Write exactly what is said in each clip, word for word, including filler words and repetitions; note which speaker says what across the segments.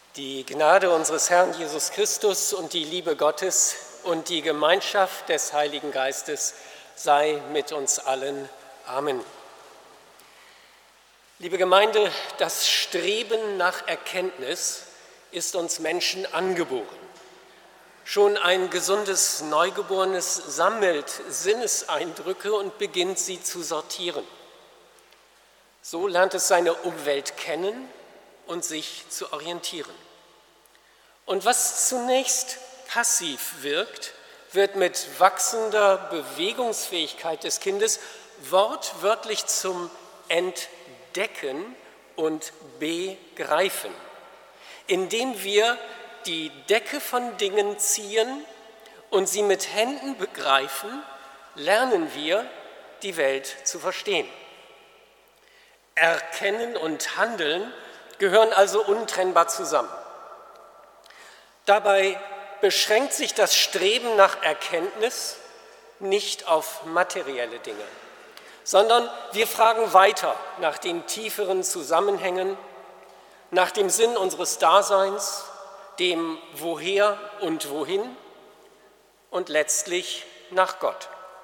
Speaker 1: Die Gnade unseres Herrn Jesus Christus und die Liebe Gottes und die Gemeinschaft des Heiligen Geistes sei mit uns allen. Amen. Liebe Gemeinde, das Streben nach Erkenntnis ist uns Menschen angeboren. Schon ein gesundes Neugeborenes sammelt Sinneseindrücke und beginnt sie zu sortieren. So lernt es seine Umwelt kennen und sich zu orientieren. Und was zunächst passiv wirkt, wird mit wachsender Bewegungsfähigkeit des Kindes wortwörtlich zum Entdecken und Begreifen, indem wir die Decke von Dingen ziehen und sie mit Händen begreifen, lernen wir, die Welt zu verstehen. Erkennen und Handeln gehören also untrennbar zusammen. Dabei beschränkt sich das Streben nach Erkenntnis nicht auf materielle Dinge, sondern wir fragen weiter nach den tieferen Zusammenhängen, nach dem Sinn unseres Daseins, dem Woher und Wohin und letztlich nach Gott.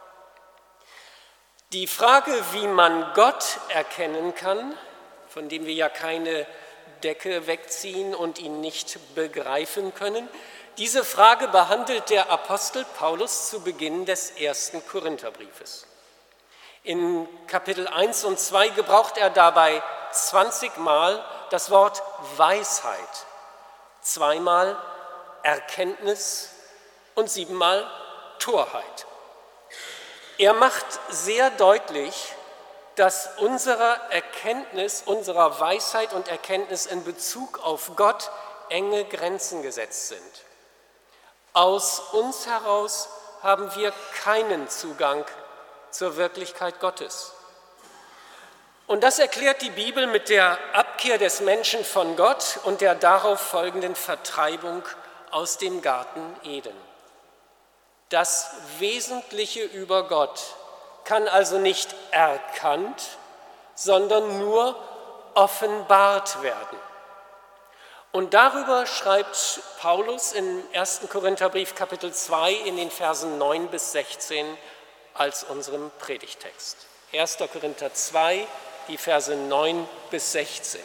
Speaker 1: Die Frage, wie man Gott erkennen kann, von dem wir ja keine Decke wegziehen und ihn nicht begreifen können, diese Frage behandelt der Apostel Paulus zu Beginn des ersten Korintherbriefes. In Kapitel eins und zwei gebraucht er dabei zwanzig Mal das Wort Weisheit, zweimal Erkenntnis und siebenmal Torheit. Er macht sehr deutlich, dass unserer Erkenntnis, unserer Weisheit und Erkenntnis in Bezug auf Gott enge Grenzen gesetzt sind. Aus uns heraus haben wir keinen Zugang zur Wirklichkeit Gottes. Und das erklärt die Bibel mit der Abkehr des Menschen von Gott und der darauf folgenden Vertreibung aus dem Garten Eden. Das Wesentliche über Gott kann also nicht erkannt, sondern nur offenbart werden. Und darüber schreibt Paulus im ersten Korintherbrief Kapitel zwei in den Versen neun bis sechzehn als unserem Predigtext. erster Korinther zwei, die Verse neun bis sechzehn.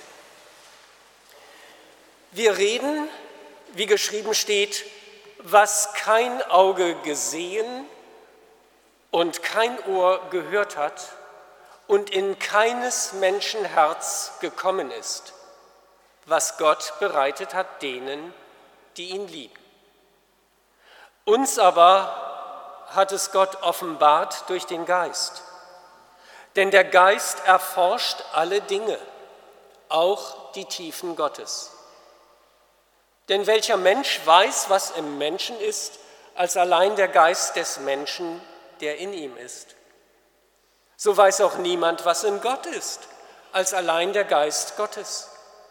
Speaker 1: Wir reden, wie geschrieben steht, was kein Auge gesehen und kein Ohr gehört hat und in keines Menschen Herz gekommen ist, was Gott bereitet hat denen, die ihn lieben. Uns aber hat es Gott offenbart durch den Geist. Denn der Geist erforscht alle Dinge, auch die Tiefen Gottes. Denn welcher Mensch weiß, was im Menschen ist, als allein der Geist des Menschen, der in ihm ist? So weiß auch niemand, was in Gott ist, als allein der Geist Gottes.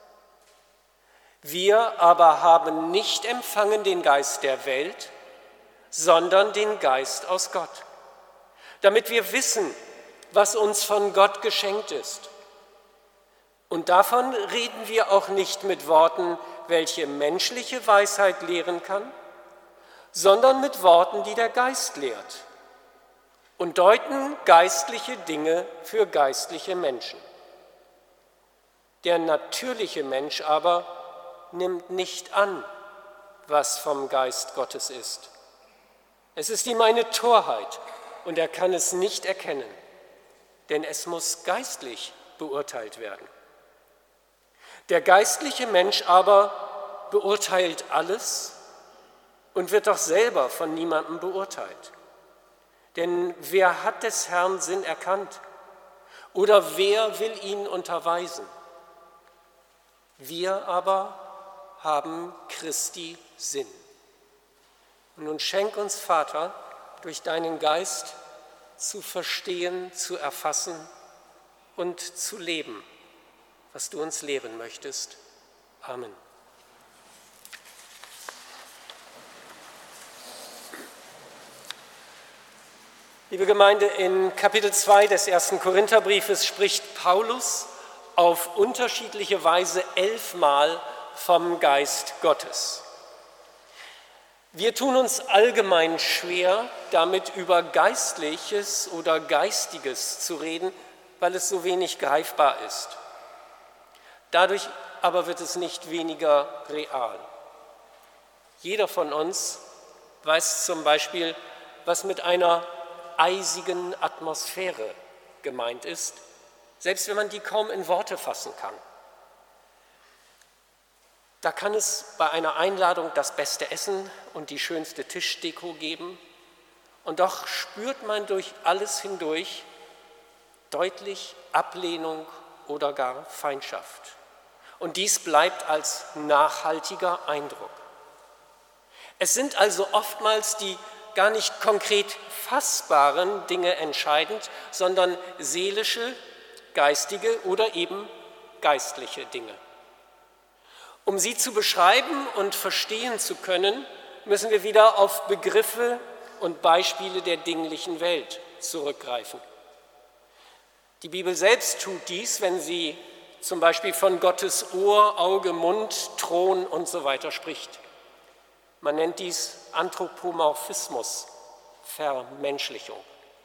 Speaker 1: Wir aber haben nicht empfangen den Geist der Welt, sondern den Geist aus Gott, damit wir wissen, was uns von Gott geschenkt ist. Und davon reden wir auch nicht mit Worten, welche menschliche Weisheit lehren kann, sondern mit Worten, die der Geist lehrt und deuten geistliche Dinge für geistliche Menschen. Der natürliche Mensch aber nimmt nicht an, was vom Geist Gottes ist. Es ist ihm eine Torheit und er kann es nicht erkennen, denn es muss geistlich beurteilt werden. Der geistliche Mensch aber beurteilt alles und wird doch selber von niemandem beurteilt. Denn wer hat des Herrn Sinn erkannt? Oder wer will ihn unterweisen? Wir aber haben Christi Sinn. Und nun schenk uns, Vater, durch deinen Geist zu verstehen, zu erfassen und zu leben, was du uns lehren möchtest. Amen. Liebe Gemeinde, in Kapitel zwei des ersten Korintherbriefes spricht Paulus auf unterschiedliche Weise elfmal vom Geist Gottes. Wir tun uns allgemein schwer, damit über Geistliches oder Geistiges zu reden, weil es so wenig greifbar ist. Dadurch aber wird es nicht weniger real. Jeder von uns weiß zum Beispiel, was mit einer eisigen Atmosphäre gemeint ist, selbst wenn man die kaum in Worte fassen kann. Da kann es bei einer Einladung das beste Essen und die schönste Tischdeko geben, und doch spürt man durch alles hindurch deutlich Ablehnung oder gar Feindschaft. Und dies bleibt als nachhaltiger Eindruck. Es sind also oftmals die gar nicht konkret fassbaren Dinge entscheidend, sondern seelische, geistige oder eben geistliche Dinge. Um sie zu beschreiben und verstehen zu können, müssen wir wieder auf Begriffe und Beispiele der dinglichen Welt zurückgreifen. Die Bibel selbst tut dies, wenn sie zum Beispiel von Gottes Ohr, Auge, Mund, Thron und so weiter spricht. Man nennt dies Anthropomorphismus, Vermenschlichung.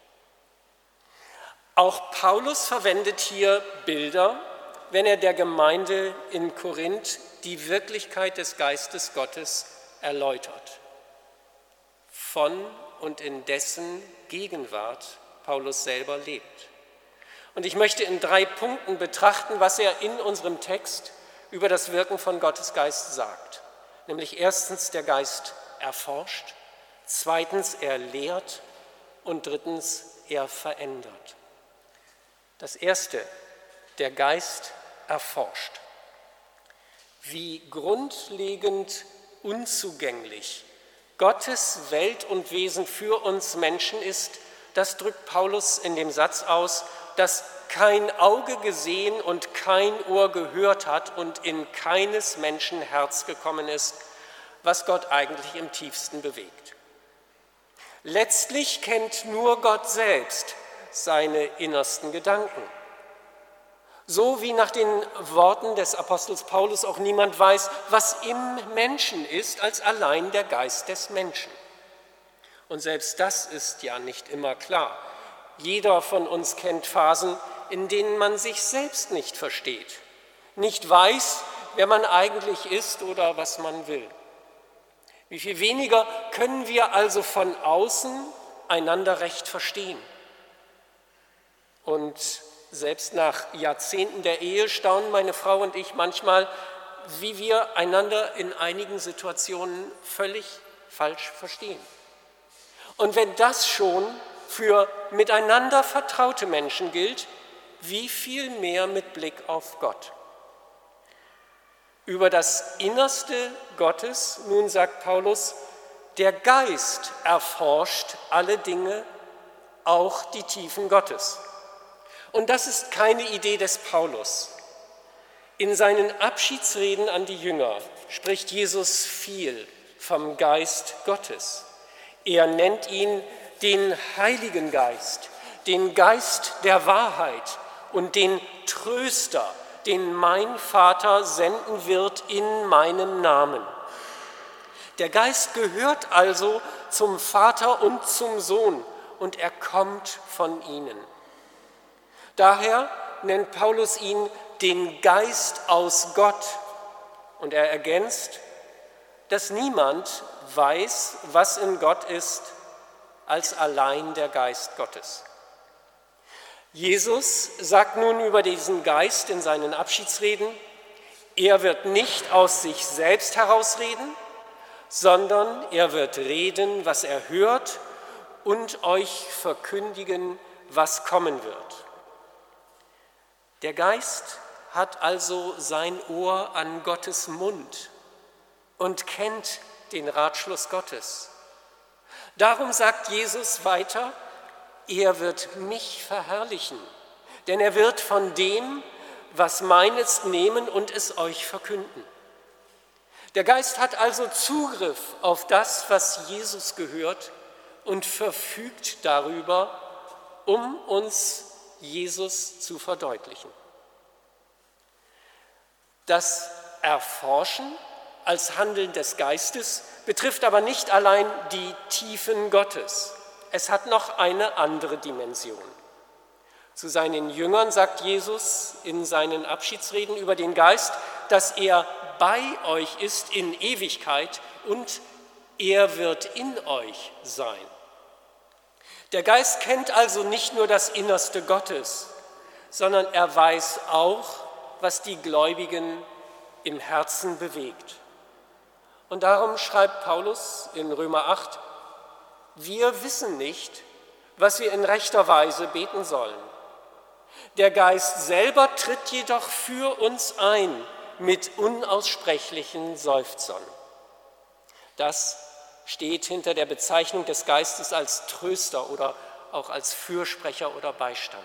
Speaker 1: Auch Paulus verwendet hier Bilder, wenn er der Gemeinde in Korinth die Wirklichkeit des Geistes Gottes erläutert. Von und in dessen Gegenwart Paulus selber lebt. Und ich möchte in drei Punkten betrachten, was er in unserem Text über das Wirken von Gottes Geist sagt. Nämlich erstens, der Geist erforscht, zweitens, er lehrt und drittens, er verändert. Das erste, der Geist erforscht. Wie grundlegend unzugänglich Gottes Welt und Wesen für uns Menschen ist, das drückt Paulus in dem Satz aus, dass kein Auge gesehen und kein Ohr gehört hat und in keines Menschen Herz gekommen ist, was Gott eigentlich im tiefsten bewegt. Letztlich kennt nur Gott selbst seine innersten Gedanken. So wie nach den Worten des Apostels Paulus auch niemand weiß, was im Menschen ist, als allein der Geist des Menschen. Und selbst das ist ja nicht immer klar. Jeder von uns kennt Phasen, in denen man sich selbst nicht versteht, nicht weiß, wer man eigentlich ist oder was man will. Wie viel weniger können wir also von außen einander recht verstehen. Und selbst nach Jahrzehnten der Ehe staunen meine Frau und ich manchmal, wie wir einander in einigen Situationen völlig falsch verstehen. Und wenn das schon für miteinander vertraute Menschen gilt, wie viel mehr mit Blick auf Gott. Über das Innerste Gottes, nun sagt Paulus, der Geist erforscht alle Dinge, auch die Tiefen Gottes. Und das ist keine Idee des Paulus. In seinen Abschiedsreden an die Jünger spricht Jesus viel vom Geist Gottes. Er nennt ihn den Heiligen Geist, den Geist der Wahrheit und den Tröster, den mein Vater senden wird in meinem Namen. Der Geist gehört also zum Vater und zum Sohn und er kommt von ihnen. Daher nennt Paulus ihn den Geist aus Gott und er ergänzt, dass niemand weiß, was in Gott ist, als allein der Geist Gottes. Jesus sagt nun über diesen Geist in seinen Abschiedsreden, er wird nicht aus sich selbst herausreden, sondern er wird reden, was er hört und euch verkündigen, was kommen wird. Der Geist hat also sein Ohr an Gottes Mund und kennt den Ratschluss Gottes. Darum sagt Jesus weiter, er wird mich verherrlichen, denn er wird von dem, was mein ist, nehmen und es euch verkünden. Der Geist hat also Zugriff auf das, was Jesus gehört und verfügt darüber, um uns Jesus zu verdeutlichen. Das Erforschen als Handeln des Geistes betrifft aber nicht allein die Tiefen Gottes. Es hat noch eine andere Dimension. Zu seinen Jüngern sagt Jesus in seinen Abschiedsreden über den Geist, dass er bei euch ist in Ewigkeit und er wird in euch sein. Der Geist kennt also nicht nur das Innerste Gottes, sondern er weiß auch, was die Gläubigen im Herzen bewegt. Und darum schreibt Paulus in Römer acht, wir wissen nicht, was wir in rechter Weise beten sollen. Der Geist selber tritt jedoch für uns ein mit unaussprechlichen Seufzern. Das steht hinter der Bezeichnung des Geistes als Tröster oder auch als Fürsprecher oder Beistand.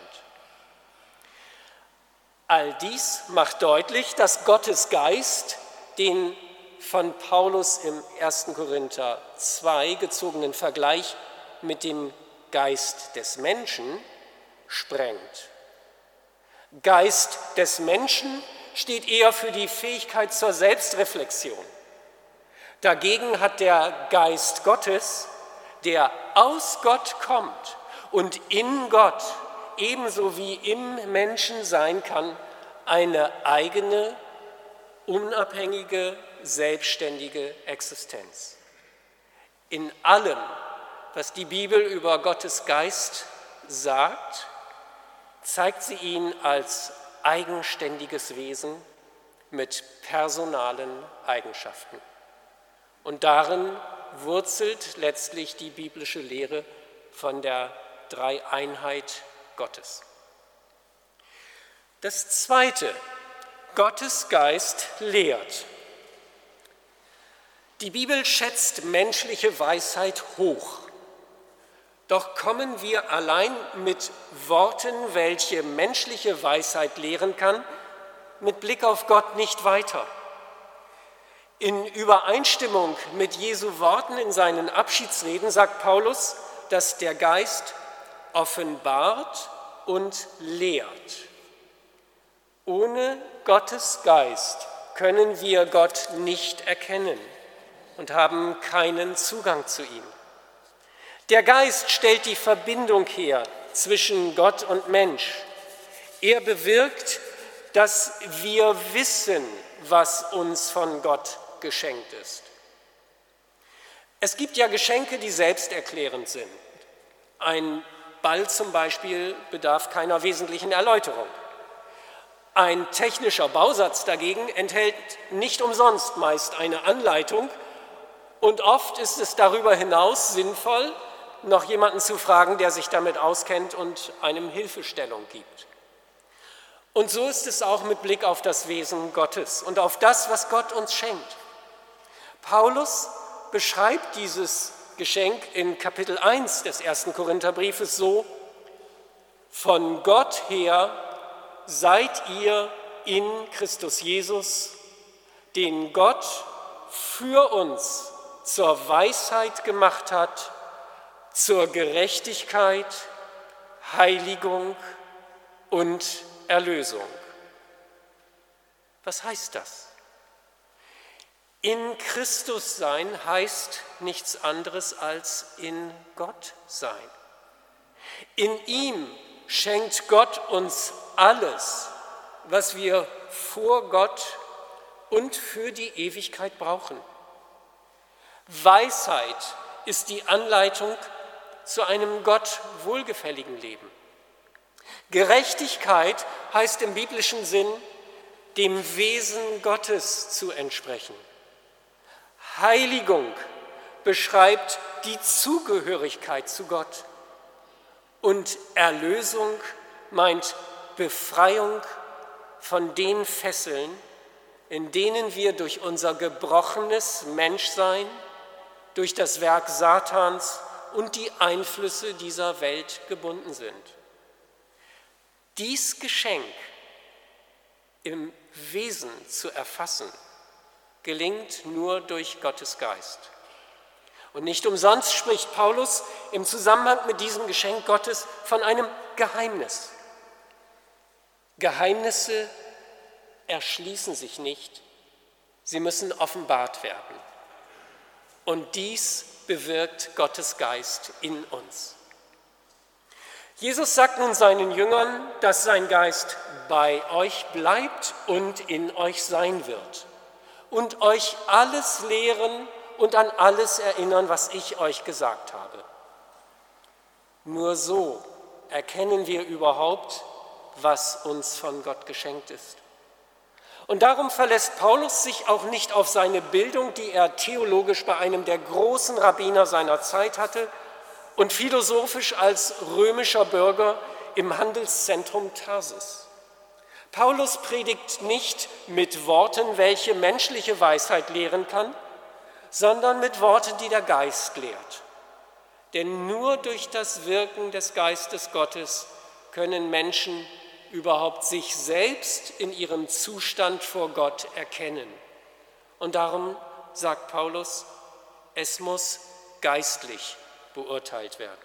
Speaker 1: All dies macht deutlich, dass Gottes Geist den von Paulus im ersten Korinther zwei gezogenen Vergleich mit dem Geist des Menschen sprengt. Geist des Menschen steht eher für die Fähigkeit zur Selbstreflexion. Dagegen hat der Geist Gottes, der aus Gott kommt und in Gott ebenso wie im Menschen sein kann, eine eigene, unabhängige, selbstständige Existenz. In allem, was die Bibel über Gottes Geist sagt, zeigt sie ihn als eigenständiges Wesen mit personalen Eigenschaften. Und darin wurzelt letztlich die biblische Lehre von der Dreieinheit Gottes. Das Zweite, Gottes Geist lehrt. Die Bibel schätzt menschliche Weisheit hoch. Doch kommen wir allein mit Worten, welche menschliche Weisheit lehren kann, mit Blick auf Gott nicht weiter. In Übereinstimmung mit Jesu Worten in seinen Abschiedsreden sagt Paulus, dass der Geist offenbart und lehrt. Ohne Gottes Geist können wir Gott nicht erkennen und haben keinen Zugang zu ihm. Der Geist stellt die Verbindung her zwischen Gott und Mensch. Er bewirkt, dass wir wissen, was uns von Gott geschenkt ist. Es gibt ja Geschenke, die selbsterklärend sind. Ein Ball zum Beispiel bedarf keiner wesentlichen Erläuterung. Ein technischer Bausatz dagegen enthält nicht umsonst meist eine Anleitung und oft ist es darüber hinaus sinnvoll, noch jemanden zu fragen, der sich damit auskennt und einem Hilfestellung gibt. Und so ist es auch mit Blick auf das Wesen Gottes und auf das, was Gott uns schenkt. Paulus beschreibt dieses Geschenk in Kapitel eins des ersten Korintherbriefes so: Von Gott her seid ihr in Christus Jesus, den Gott für uns zur Weisheit gemacht hat, zur Gerechtigkeit, Heiligung und Erlösung. Was heißt das? In Christus sein heißt nichts anderes als in Gott sein. In ihm schenkt Gott uns alles, was wir vor Gott und für die Ewigkeit brauchen. Weisheit ist die Anleitung zu einem Gott wohlgefälligen Leben. Gerechtigkeit heißt im biblischen Sinn, dem Wesen Gottes zu entsprechen. Heiligung beschreibt die Zugehörigkeit zu Gott. Und Erlösung meint Befreiung von den Fesseln, in denen wir durch unser gebrochenes Menschsein, durch das Werk Satans und die Einflüsse dieser Welt gebunden sind. Dies Geschenk im Wesen zu erfassen, gelingt nur durch Gottes Geist. Und nicht umsonst spricht Paulus im Zusammenhang mit diesem Geschenk Gottes von einem Geheimnis. Geheimnisse erschließen sich nicht, Sie müssen offenbart werden. Und dies bewirkt Gottes Geist in uns. Jesus sagt nun seinen Jüngern, dass sein Geist bei euch bleibt und in euch sein wird und euch alles lehren und an alles erinnern, was ich euch gesagt habe. Nur so erkennen wir überhaupt, was uns von Gott geschenkt ist. Und darum verlässt Paulus sich auch nicht auf seine Bildung, die er theologisch bei einem der großen Rabbiner seiner Zeit hatte und philosophisch als römischer Bürger im Handelszentrum Tarsis. Paulus predigt nicht mit Worten, welche menschliche Weisheit lehren kann, sondern mit Worten, die der Geist lehrt. Denn nur durch das Wirken des Geistes Gottes können Menschen überhaupt sich selbst in ihrem Zustand vor Gott erkennen. Und darum sagt Paulus, es muss geistlich beurteilt werden.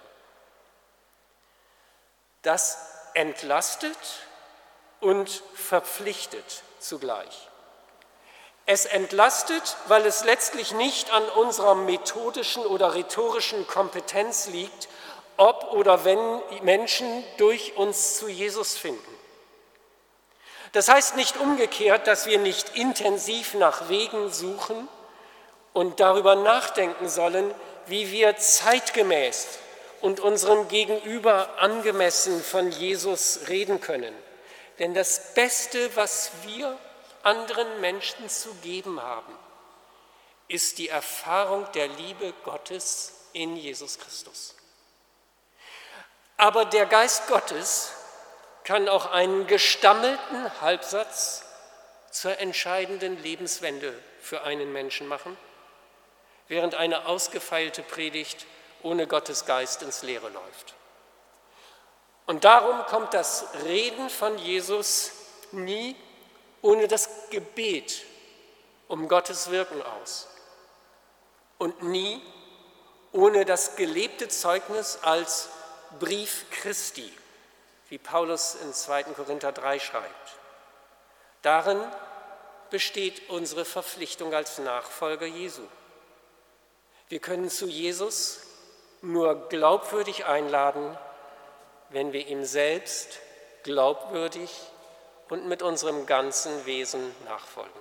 Speaker 1: Das entlastet und verpflichtet zugleich. Es entlastet, weil es letztlich nicht an unserer methodischen oder rhetorischen Kompetenz liegt, ob oder wenn Menschen durch uns zu Jesus finden. Das heißt nicht umgekehrt, dass wir nicht intensiv nach Wegen suchen und darüber nachdenken sollen, wie wir zeitgemäß und unserem Gegenüber angemessen von Jesus reden können. Denn das Beste, was wir anderen Menschen zu geben haben, ist die Erfahrung der Liebe Gottes in Jesus Christus. Aber der Geist Gottes kann auch einen gestammelten Halbsatz zur entscheidenden Lebenswende für einen Menschen machen, während eine ausgefeilte Predigt ohne Gottes Geist ins Leere läuft. Und darum kommt das Reden von Jesus nie ohne das Gebet um Gottes Wirken aus und nie ohne das gelebte Zeugnis als Brief Christi, wie Paulus in zweiten Korinther drei schreibt. Darin besteht unsere Verpflichtung als Nachfolger Jesu. Wir können zu Jesus nur glaubwürdig einladen, wenn wir ihm selbst glaubwürdig und mit unserem ganzen Wesen nachfolgen.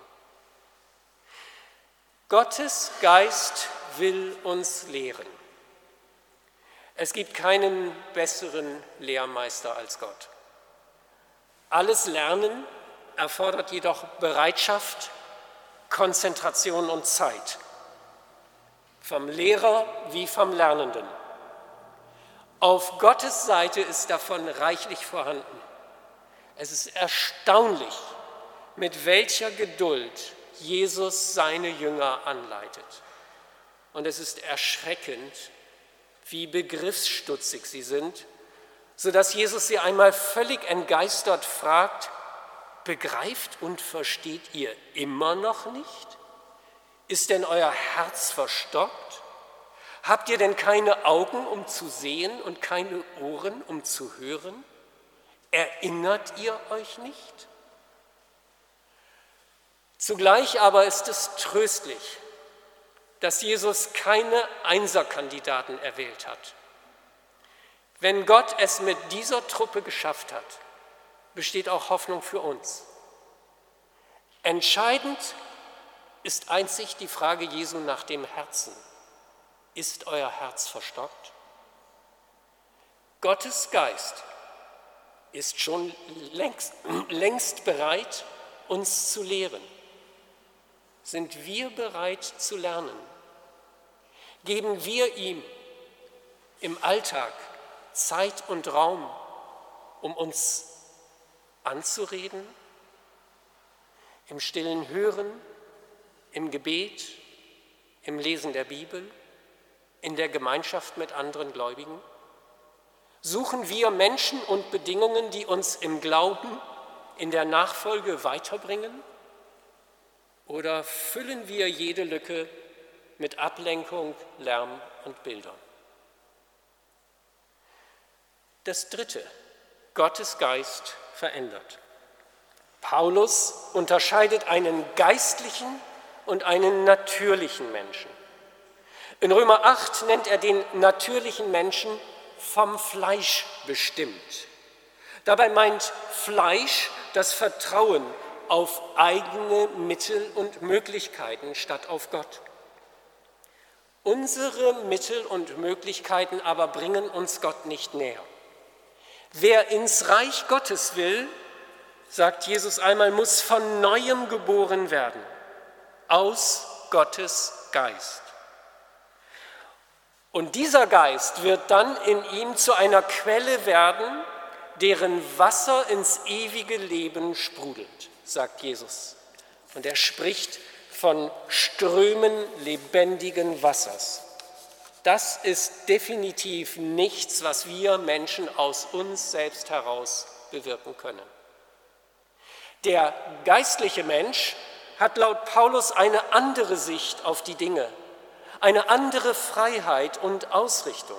Speaker 1: Gottes Geist will uns lehren. Es gibt keinen besseren Lehrmeister als Gott. Alles Lernen erfordert jedoch Bereitschaft, Konzentration und Zeit. Vom Lehrer wie vom Lernenden. Auf Gottes Seite ist davon reichlich vorhanden. Es ist erstaunlich, mit welcher Geduld Jesus seine Jünger anleitet. Und es ist erschreckend, wie begriffsstutzig sie sind, sodass Jesus sie einmal völlig entgeistert fragt, begreift und versteht ihr immer noch nicht? Ist denn euer Herz verstockt? Habt ihr denn keine Augen, um zu sehen und keine Ohren, um zu hören? Erinnert ihr euch nicht? Zugleich aber ist es tröstlich, dass Jesus keine Einserkandidaten erwählt hat. Wenn Gott es mit dieser Truppe geschafft hat, besteht auch Hoffnung für uns. Entscheidend ist einzig die Frage Jesu nach dem Herzen. Ist euer Herz verstockt? Gottes Geist ist schon längst, längst bereit, uns zu lehren. Sind wir bereit zu lernen? Geben wir ihm im Alltag Zeit und Raum, um uns anzureden? Im stillen Hören, im Gebet, im Lesen der Bibel, in der Gemeinschaft mit anderen Gläubigen? Suchen wir Menschen und Bedingungen, die uns im Glauben, in der Nachfolge weiterbringen? Oder füllen wir jede Lücke mit Ablenkung, Lärm und Bildern? Das Dritte, Gottes Geist verändert. Paulus unterscheidet einen geistlichen und einen natürlichen Menschen. In Römer acht nennt er den natürlichen Menschen vom Fleisch bestimmt. Dabei meint Fleisch das Vertrauen auf eigene Mittel und Möglichkeiten statt auf Gott. Unsere Mittel und Möglichkeiten aber bringen uns Gott nicht näher. Wer ins Reich Gottes will, sagt Jesus einmal, muss von Neuem geboren werden, aus Gottes Geist. Und dieser Geist wird dann in ihm zu einer Quelle werden, deren Wasser ins ewige Leben sprudelt, sagt Jesus. Und er spricht von Strömen lebendigen Wassers. Das ist definitiv nichts, was wir Menschen aus uns selbst heraus bewirken können. Der geistliche Mensch hat laut Paulus eine andere Sicht auf die Dinge, eine andere Freiheit und Ausrichtung.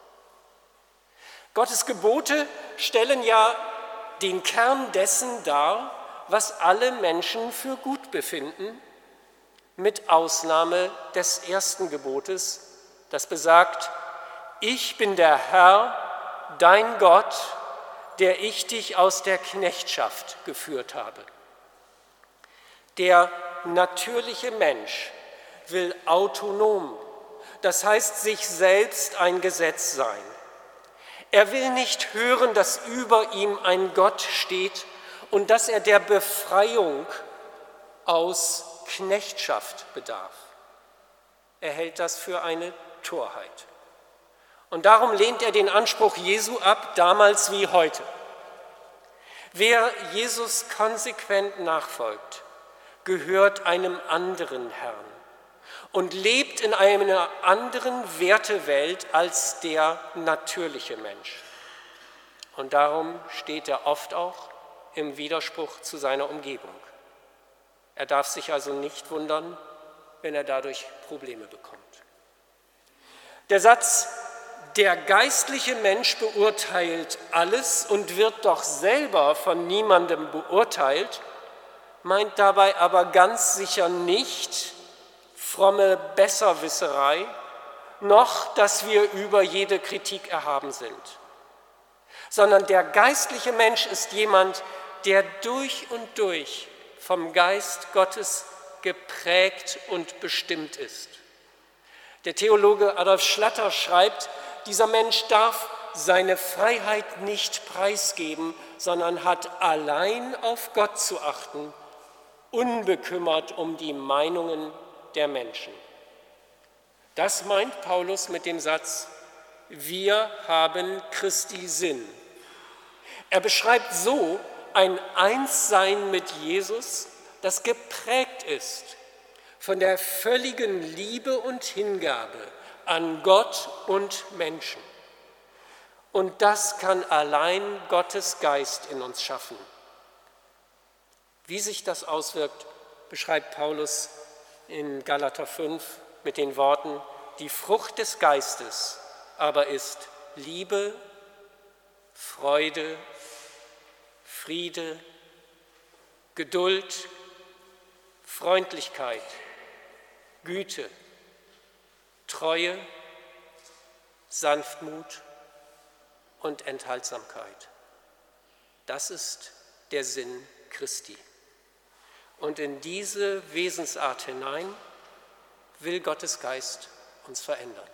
Speaker 1: Gottes Gebote stellen ja den Kern dessen dar, was alle Menschen für gut befinden, mit Ausnahme des ersten Gebotes, das besagt, ich bin der Herr, dein Gott, der ich dich aus der Knechtschaft geführt habe. Der natürliche Mensch will autonom, das heißt sich selbst ein Gesetz sein. Er will nicht hören, dass über ihm ein Gott steht und dass er der Befreiung aus Knechtschaft bedarf. Er hält das für eine Torheit. Und darum lehnt er den Anspruch Jesu ab, damals wie heute. Wer Jesus konsequent nachfolgt, gehört einem anderen Herrn und lebt in einer anderen Wertewelt als der natürliche Mensch. Und darum steht er oft auch im Widerspruch zu seiner Umgebung. Er darf sich also nicht wundern, wenn er dadurch Probleme bekommt. Der Satz, der geistliche Mensch beurteilt alles und wird doch selber von niemandem beurteilt, meint dabei aber ganz sicher nicht fromme Besserwisserei, noch, dass wir über jede Kritik erhaben sind, sondern der geistliche Mensch ist jemand, der durch und durch vom Geist Gottes geprägt und bestimmt ist. Der Theologe Adolf Schlatter schreibt, dieser Mensch darf seine Freiheit nicht preisgeben, sondern hat allein auf Gott zu achten, unbekümmert um die Meinungen der Menschen. Das meint Paulus mit dem Satz, wir haben Christi Sinn. Er beschreibt so ein Einssein mit Jesus, das geprägt ist von der völligen Liebe und Hingabe an Gott und Menschen. Und das kann allein Gottes Geist in uns schaffen. Wie sich das auswirkt, beschreibt Paulus in Galater fünf mit den Worten, die Frucht des Geistes aber ist Liebe, Freude, Friede, Geduld, Freundlichkeit, Güte, Treue, Sanftmut und Enthaltsamkeit. Das ist der Sinn Christi. Und in diese Wesensart hinein will Gottes Geist uns verändern.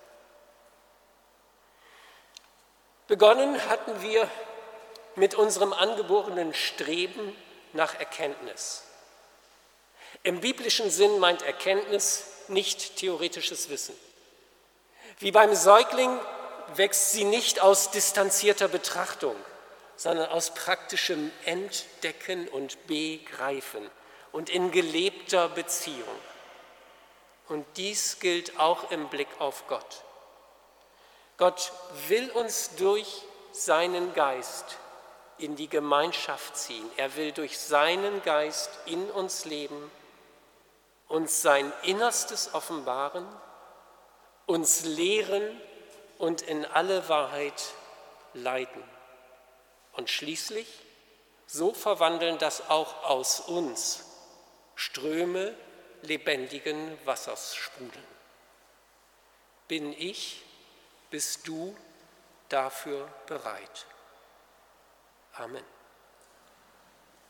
Speaker 1: Begonnen hatten wir mit unserem angeborenen Streben nach Erkenntnis. Im biblischen Sinn meint Erkenntnis nicht theoretisches Wissen. Wie beim Säugling wächst sie nicht aus distanzierter Betrachtung, sondern aus praktischem Entdecken und Begreifen und in gelebter Beziehung. Und dies gilt auch im Blick auf Gott. Gott will uns durch seinen Geist in die Gemeinschaft ziehen. Er will durch seinen Geist in uns leben, uns sein Innerstes offenbaren, uns lehren und in alle Wahrheit leiten. Und schließlich so verwandeln, dass auch aus uns Ströme lebendigen Wassers sprudeln. Bin ich, bist du dafür bereit? Amen.